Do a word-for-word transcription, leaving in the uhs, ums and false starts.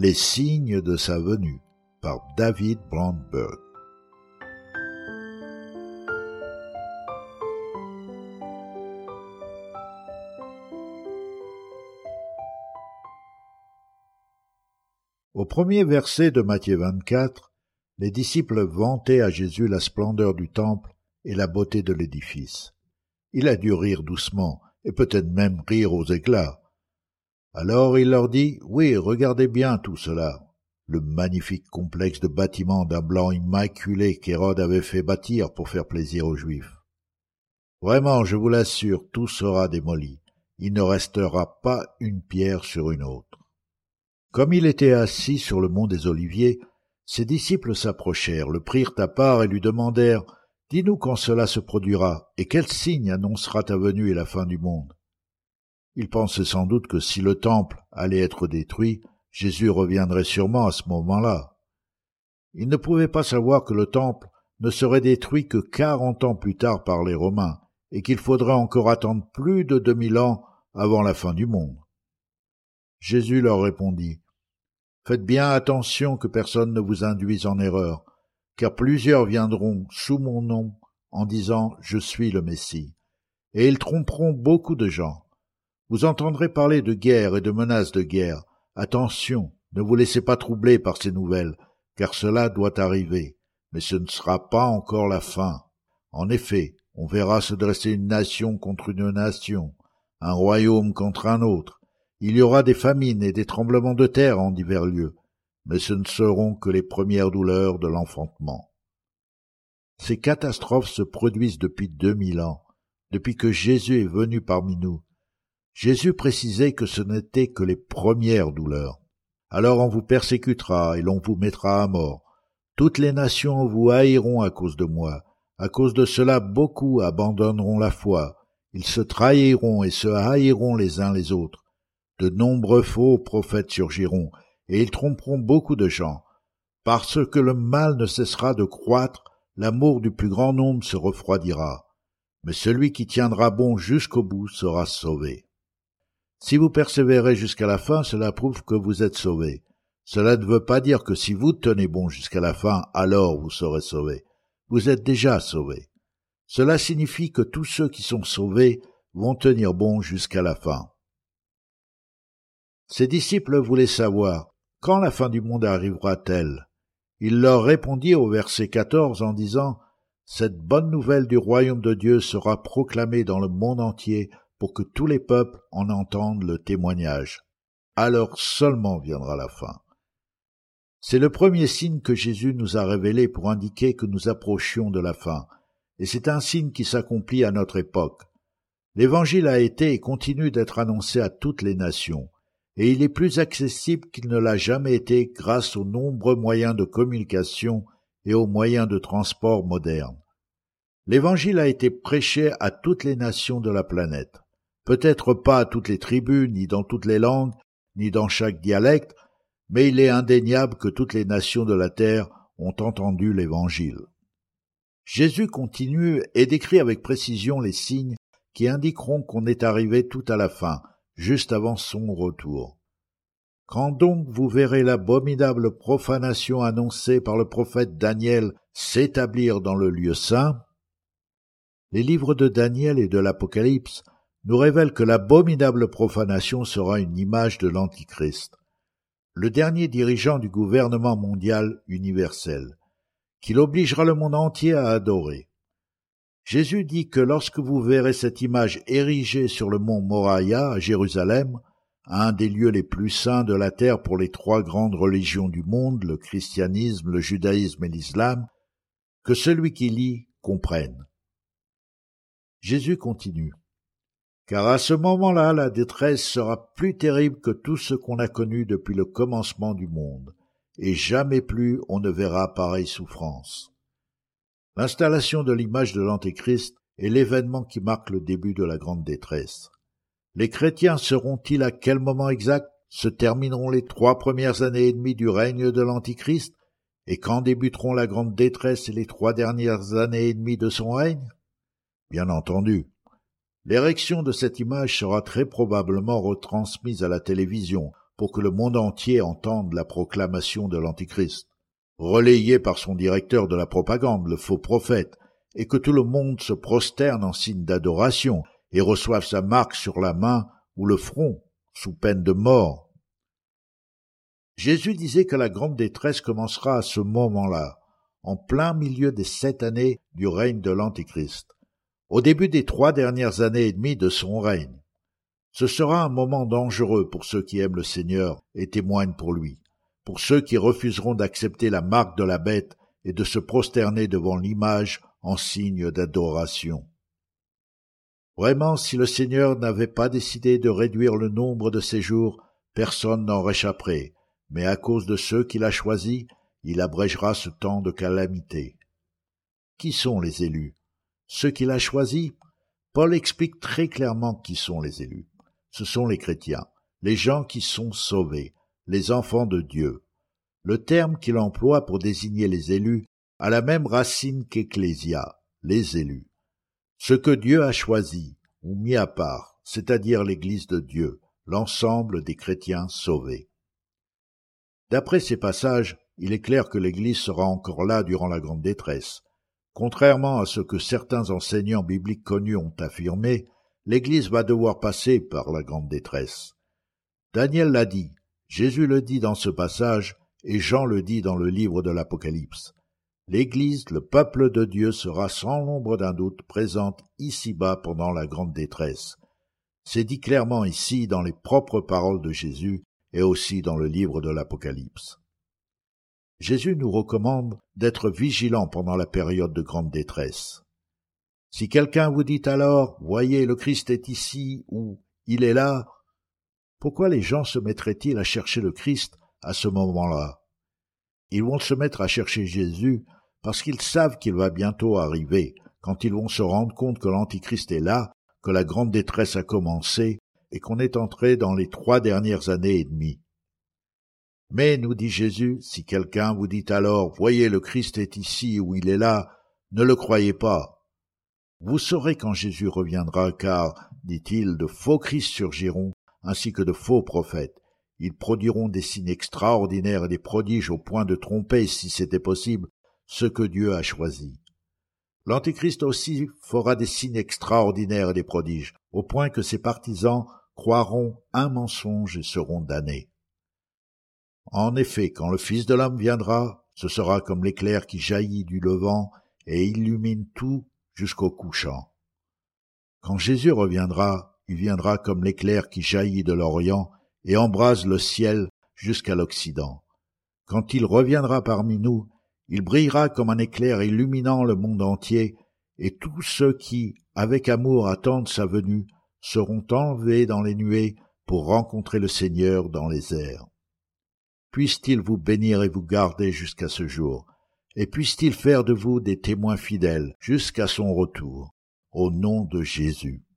Les signes de sa venue par David Brandberg. Au premier verset de Matthieu vingt-quatre, les disciples vantaient à Jésus la splendeur du temple et la beauté de l'édifice. Il a dû rire doucement, et peut-être même rire aux éclats. Alors il leur dit, « Oui, regardez bien tout cela, le magnifique complexe de bâtiments d'un blanc immaculé qu'Hérode avait fait bâtir pour faire plaisir aux Juifs. Vraiment, je vous l'assure, tout sera démoli. Il ne restera pas une pierre sur une autre. » Comme il était assis sur le mont des Oliviers, ses disciples s'approchèrent, le prirent à part et lui demandèrent, « Dis-nous quand cela se produira, et quel signe annoncera ta venue et la fin du monde ?» Il pensait sans doute que si le temple allait être détruit, Jésus reviendrait sûrement à ce moment-là. Il ne pouvait pas savoir que le temple ne serait détruit que quarante ans plus tard par les Romains, et qu'il faudrait encore attendre plus de deux mille ans avant la fin du monde. Jésus leur répondit, « Faites bien attention que personne ne vous induise en erreur, car plusieurs viendront sous mon nom en disant « Je suis le Messie », et ils tromperont beaucoup de gens. Vous entendrez parler de guerre et de menaces de guerre. Attention, ne vous laissez pas troubler par ces nouvelles, car cela doit arriver, mais ce ne sera pas encore la fin. En effet, on verra se dresser une nation contre une nation, un royaume contre un autre. Il y aura des famines et des tremblements de terre en divers lieux, mais ce ne seront que les premières douleurs de l'enfantement. Ces catastrophes se produisent depuis deux mille ans, depuis que Jésus est venu parmi nous. Jésus précisait que ce n'étaient que les premières douleurs. Alors on vous persécutera et l'on vous mettra à mort. Toutes les nations vous haïront à cause de moi. À cause de cela, beaucoup abandonneront la foi. Ils se trahiront et se haïront les uns les autres. De nombreux faux prophètes surgiront, et ils tromperont beaucoup de gens. Parce que le mal ne cessera de croître, l'amour du plus grand nombre se refroidira. Mais celui qui tiendra bon jusqu'au bout sera sauvé. Si vous persévérez jusqu'à la fin, cela prouve que vous êtes sauvés. Cela ne veut pas dire que si vous tenez bon jusqu'à la fin, alors vous serez sauvés. Vous êtes déjà sauvés. Cela signifie que tous ceux qui sont sauvés vont tenir bon jusqu'à la fin. Ses disciples voulaient savoir, quand la fin du monde arrivera-t-elle? Il leur répondit au verset quatorze en disant, « Cette bonne nouvelle du royaume de Dieu sera proclamée dans le monde entier pour que tous les peuples en entendent le témoignage. Alors seulement viendra la fin. » C'est le premier signe que Jésus nous a révélé pour indiquer que nous approchions de la fin, et c'est un signe qui s'accomplit à notre époque. L'Évangile a été et continue d'être annoncé à toutes les nations, et il est plus accessible qu'il ne l'a jamais été grâce aux nombreux moyens de communication et aux moyens de transport modernes. L'Évangile a été prêché à toutes les nations de la planète. Peut-être pas à toutes les tribus, ni dans toutes les langues, ni dans chaque dialecte, mais il est indéniable que toutes les nations de la terre ont entendu l'Évangile. Jésus continue et décrit avec précision les signes qui indiqueront qu'on est arrivé tout à la fin, juste avant son retour. « Quand donc vous verrez l'abominable profanation annoncée par le prophète Daniel s'établir dans le lieu saint » Les livres de Daniel et de l'Apocalypse nous révèlent que l'abominable profanation sera une image de l'Antichrist, le dernier dirigeant du gouvernement mondial universel, qu'il obligera le monde entier à adorer. Jésus dit que lorsque vous verrez cette image érigée sur le mont Moriah à Jérusalem, un des lieux les plus saints de la terre pour les trois grandes religions du monde, le christianisme, le judaïsme et l'islam, que celui qui lit comprenne. Jésus continue. Car à ce moment-là, la détresse sera plus terrible que tout ce qu'on a connu depuis le commencement du monde, et jamais plus on ne verra pareille souffrance. L'installation de l'image de l'Antéchrist est l'événement qui marque le début de la grande détresse. Les chrétiens sauront-ils à quel moment exact se termineront les trois premières années et demie du règne de l'Antichrist, et quand débuteront la grande détresse et les trois dernières années et demie de son règne? Bien entendu. L'érection de cette image sera très probablement retransmise à la télévision pour que le monde entier entende la proclamation de l'Antichrist, relayée par son directeur de la propagande, le faux prophète, et que tout le monde se prosterne en signe d'adoration et reçoive sa marque sur la main ou le front, sous peine de mort. Jésus disait que la grande détresse commencera à ce moment-là, en plein milieu des sept années du règne de l'Antichrist, au début des trois dernières années et demie de son règne. Ce sera un moment dangereux pour ceux qui aiment le Seigneur et témoignent pour lui, pour ceux qui refuseront d'accepter la marque de la bête et de se prosterner devant l'image en signe d'adoration. Vraiment, si le Seigneur n'avait pas décidé de réduire le nombre de ses jours, personne n'en réchapperait, mais à cause de ceux qu'il a choisis, il abrégera ce temps de calamité. Qui sont les élus? Ceux qu'il a choisis? Paul explique très clairement qui sont les élus. Ce sont les chrétiens, les gens qui sont sauvés, les enfants de Dieu. Le terme qu'il emploie pour désigner les élus a la même racine qu'ecclésia, les élus. Ce que Dieu a choisi ou mis à part, c'est-à-dire l'Église de Dieu, l'ensemble des chrétiens sauvés. D'après ces passages, il est clair que l'Église sera encore là durant la grande détresse. Contrairement à ce que certains enseignants bibliques connus ont affirmé, l'Église va devoir passer par la grande détresse. Daniel l'a dit, Jésus le dit dans ce passage, et Jean le dit dans le livre de l'Apocalypse. L'Église, le peuple de Dieu, sera sans l'ombre d'un doute présente ici-bas pendant la grande détresse. C'est dit clairement ici dans les propres paroles de Jésus et aussi dans le livre de l'Apocalypse. Jésus nous recommande d'être vigilants pendant la période de grande détresse. Si quelqu'un vous dit alors « Voyez, le Christ est ici » ou « Il est là », pourquoi les gens se mettraient-ils à chercher le Christ à ce moment-là? Ils vont se mettre à chercher Jésus parce qu'ils savent qu'il va bientôt arriver, quand ils vont se rendre compte que l'Antichrist est là, que la grande détresse a commencé et qu'on est entré dans les trois dernières années et demie. Mais, nous dit Jésus, si quelqu'un vous dit alors « Voyez, le Christ est ici ou il est là », ne le croyez pas. Vous saurez quand Jésus reviendra, car, dit-il, de faux Christ surgiront, ainsi que de faux prophètes. Ils produiront des signes extraordinaires et des prodiges au point de tromper, si c'était possible, ceux que Dieu a choisis. L'Antichrist aussi fera des signes extraordinaires et des prodiges, au point que ses partisans croiront un mensonge et seront damnés. En effet, quand le Fils de l'homme viendra, ce sera comme l'éclair qui jaillit du levant et illumine tout jusqu'au couchant. Quand Jésus reviendra, il viendra comme l'éclair qui jaillit de l'Orient et embrase le ciel jusqu'à l'Occident. Quand il reviendra parmi nous, il brillera comme un éclair illuminant le monde entier, et tous ceux qui, avec amour, attendent sa venue, seront enlevés dans les nuées pour rencontrer le Seigneur dans les airs. Puisse-t-il vous bénir et vous garder jusqu'à ce jour, et puisse-t-il faire de vous des témoins fidèles jusqu'à son retour, au nom de Jésus.